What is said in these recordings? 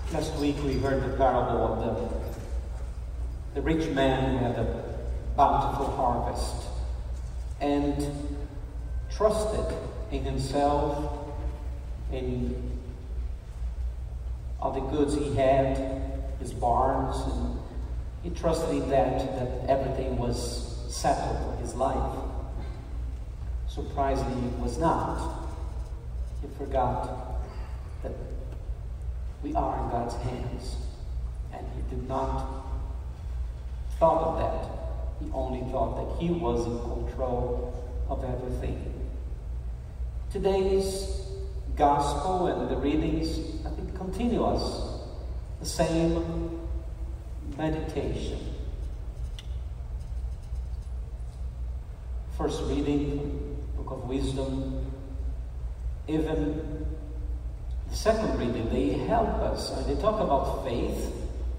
Last week we heard the parable of the rich man who had a bountiful harvest and trusted in himself, in all the goods he had, his barns, and he trusted in that everything was settled for his life. Surprisingly, it was not. He forgot that we are in God's hands, and he did not thought of that. He only thought that he was in control of everything. Today's gospel and the readings, I think, continue us the same meditation. First reading, Book of Wisdom. Even the second reading, they help us. They talk about faith.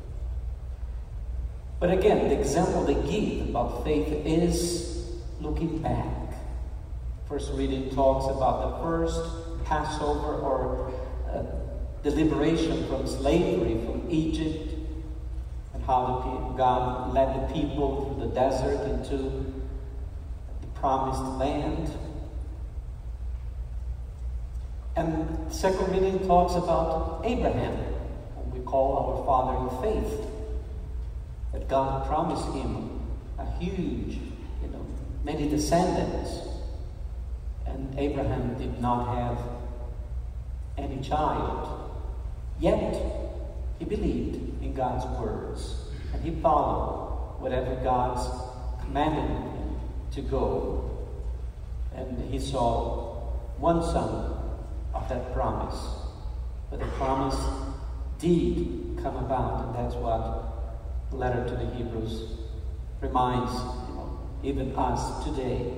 But again, the example they give about faith is looking back. First reading talks about the first Passover or the liberation from slavery from Egypt, and how God led the people through the desert into the promised land. And the second reading talks about Abraham, whom we call our father in faith. That God promised him a huge, many descendants. And Abraham did not have any child. Yet, he believed in God's words. And he followed whatever God's commanded him to go. And he saw one son of that promise. But the promise did come about, and that's what the letter to the Hebrews reminds even us today.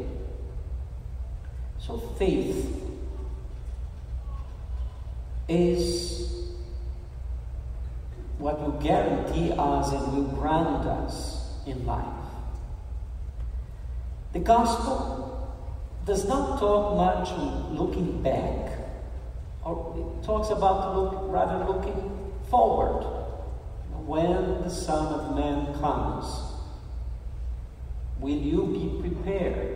So faith is what will guarantee us and will ground us in life. The gospel does not talk much on looking back, or it talks about rather looking forward. When the Son of Man comes, will you be prepared?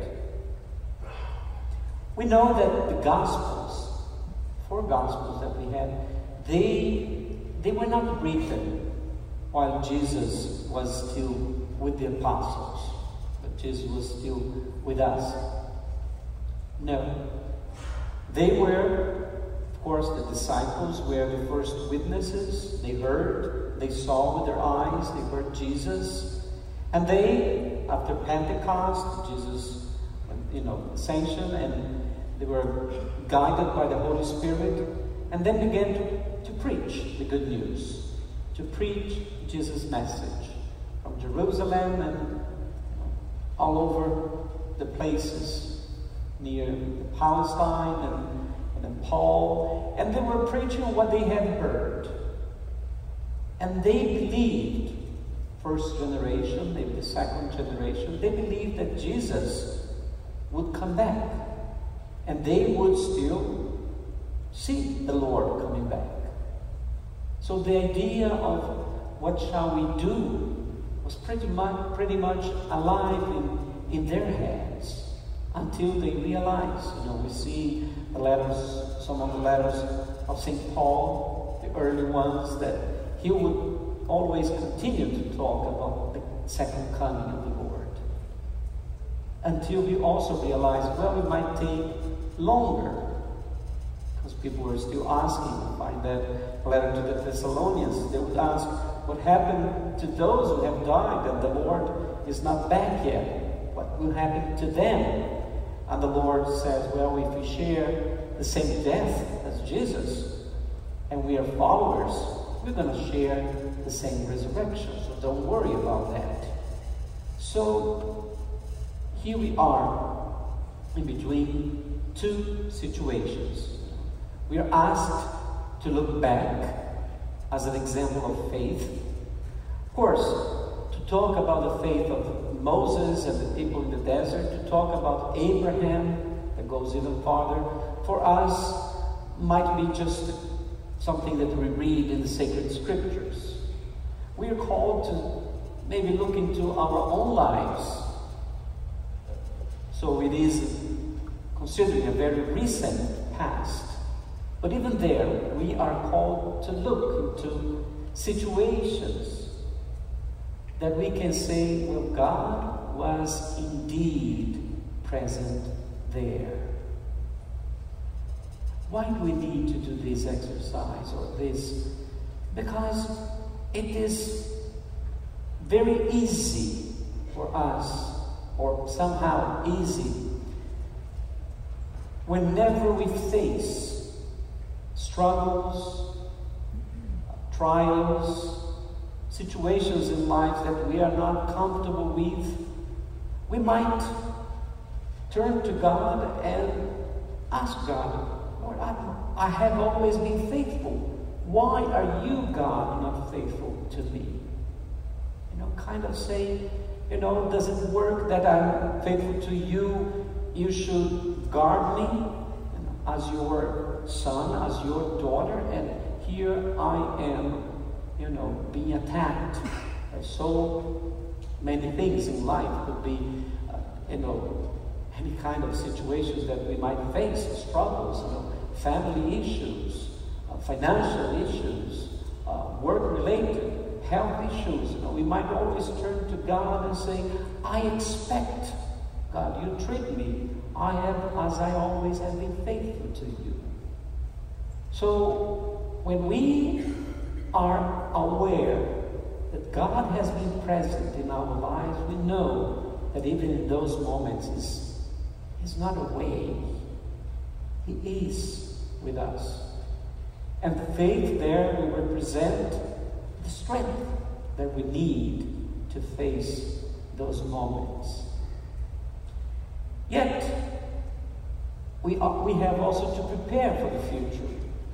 We know that the Gospels, 4 Gospels that we have, they were not written while Jesus was still with the apostles, but Jesus was still with us. No. They were, of course, the disciples were the first witnesses. They heard, they saw with their eyes, they heard Jesus. And they, after Pentecost, Jesus, ascension, and they were guided by the Holy Spirit, and then began to preach the good news, to preach Jesus' message from Jerusalem and all over the places near Palestine and Paul, and they were preaching what they had heard. And they believed, first generation, maybe the second generation, they believed that Jesus would come back. And they would still see the Lord coming back. So the idea of what shall we do was pretty much alive in their heads until they realized. We see the letters, some of the letters of St. Paul, the early ones, that he would always continue to talk about the second coming of the Lord. Until we also realized, it might take longer, because people were still asking. Find that letter to the Thessalonians. They would ask, what happened to those who have died and the Lord is not back yet? What will happen to them? And the Lord says, if we share the same death as Jesus, and we are followers, we're going to share the same resurrection. So don't worry about that. So here we are in between 2 situations. We are asked to look back as an example of faith. Of course, to talk about the faith of Moses and the people in the desert, to talk about Abraham, that goes even farther, for us might be just something that we read in the sacred scriptures. We are called to maybe look into our own lives. So it is considering a very recent past. But even there, we are called to look into situations that we can say, well, God was indeed present there. Why do we need to do this exercise or this? Because it is very easy for us, or somehow easy, whenever we face struggles, trials, situations in life that we are not comfortable with, we might turn to God and ask God, Lord, I have always been faithful. Why are you, God, not faithful to me? Kind of say, does it work that I'm faithful to you? You should guard me as your son, as your daughter, and here I am, being attacked by so many things in life. Could be, any kind of situations that we might face, struggles, family issues, financial issues, work-related, health issues. We might always turn to God and say, I expect, God, you treat me as I always have been faithful to you. So when we are aware that God has been present in our lives, we know that even in those moments He's not away. He is with us. And faith there will represent the strength that we need to face those moments. Yet, we have also to prepare for the future.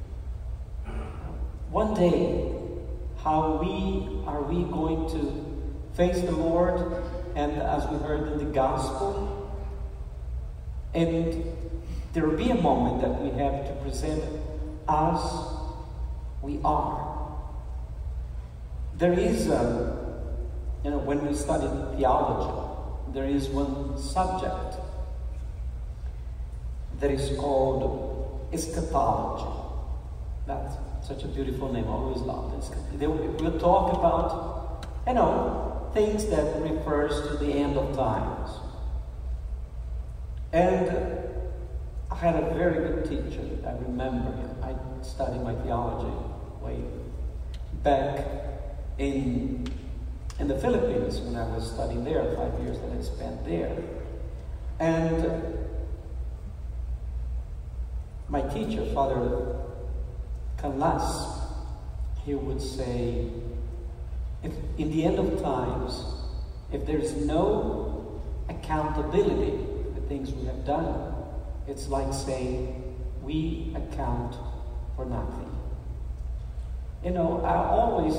One day, are we going to face the Lord, and as we heard in the gospel, and there will be a moment that we have to present as we are. There is, when we study theology, there is one subject that is called eschatology. That's such a beautiful name. I always loved it. We'll talk about, things that refers to the end of times. And I had a very good teacher. I remember him. I studied my theology way back in the Philippines when I was studying there, 5 years that I spent there. And my teacher, Father Canlas, he would say, in the end of times, if there's no accountability for the things we have done, it's like saying, we account for nothing. I always,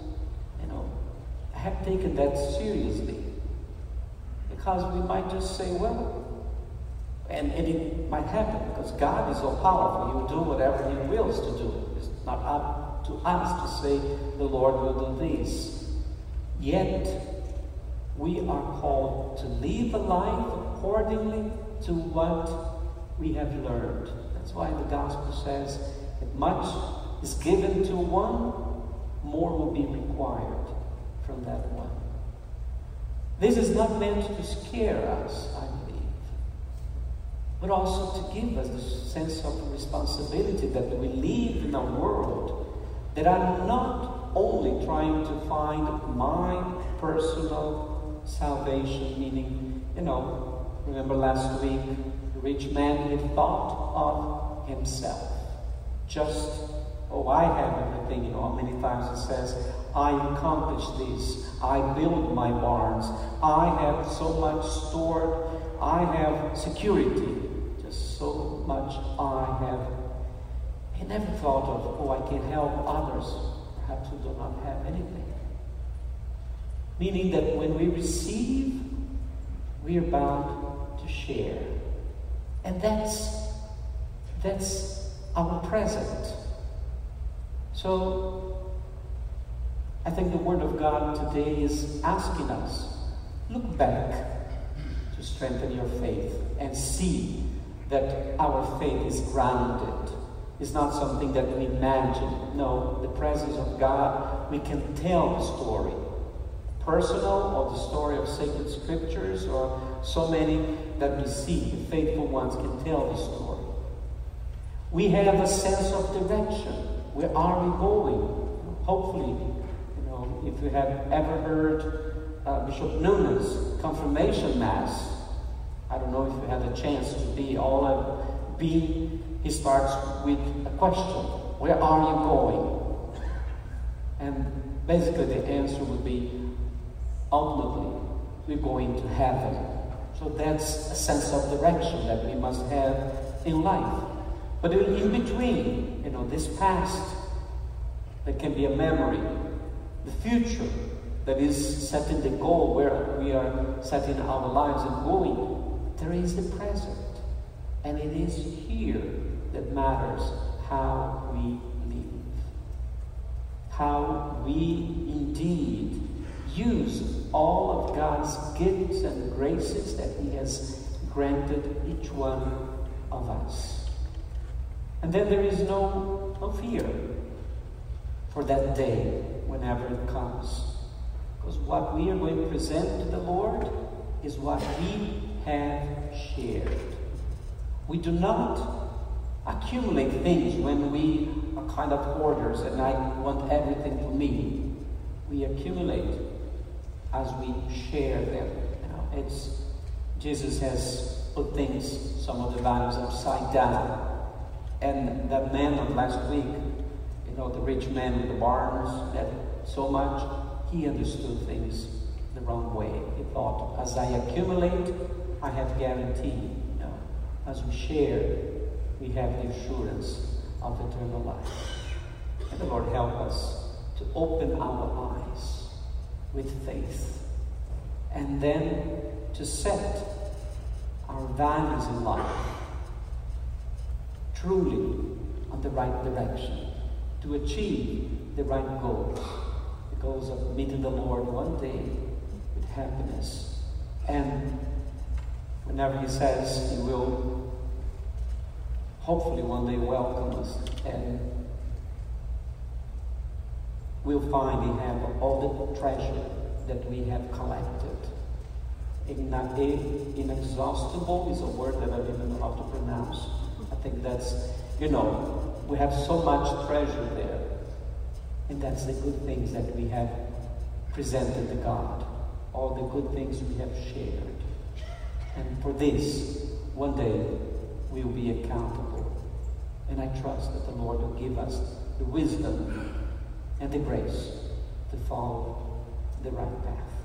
have taken that seriously. Because we might just say, well, and it might happen, because God is all powerful. He will do whatever He wills to do. It's not up to us to say, the Lord will do this. Yet, we are called to live a life accordingly to what we have learned. That's why the gospel says, if much is given to one, more will be required from that one. This is not meant to scare us, I believe, but also to give us the sense of responsibility that we live in a world that I'm not only trying to find my personal salvation, meaning, remember last week, the rich man, he thought of himself. Just, I have everything, how many times it says, I accomplished this, I built my barns, I have so much stored, I have security, just so much I have. He never thought of, I can help others, perhaps who do not have anything. Meaning that when we receive, we are bound to share. And that's our present. So, I think the Word of God today is asking us, look back to strengthen your faith and see that our faith is grounded. It's not something that we imagine. No, the presence of God, we can tell the story. Personal, or the story of sacred scriptures, or so many that we see, the faithful ones can tell the story. We have a sense of direction. Where are we going? Hopefully, if you have ever heard Bishop Nuna's confirmation mass, I don't know if you had a chance to be he starts with a question. Where are you going? And basically the answer would be, ultimately, we're going to heaven. So that's a sense of direction that we must have in life. But in between, this past, that can be a memory, the future, that is setting the goal where we are setting our lives and going, there is the present. And it is here that matters how we live. How we indeed use all of God's gifts and graces that He has granted each one of us. And then there is no fear for that day whenever it comes. Because what we are going to present to the Lord is what we have shared. We do not accumulate things when we are kind of hoarders and I want everything for me. We accumulate as we share them. Jesus has put things, some of the values, upside down. And that man of last week, the rich man with the barns, that so much, he understood things the wrong way. He thought, as I accumulate, I have guarantee. As we share, we have the assurance of eternal life. And the Lord help us to open our eyes with faith, and then to set our values in life truly on the right direction, to achieve the right goals, the goals of meeting the Lord one day with happiness. And whenever He says He will hopefully one day welcome us, and we'll find He have all the treasure that we have collected. Inexhaustible is a word that I don't even know how to pronounce. I think that's, we have so much treasure there. And that's the good things that we have presented to God. All the good things we have shared. And for this, one day, we will be accountable. And I trust that the Lord will give us the wisdom and the grace to follow the right path.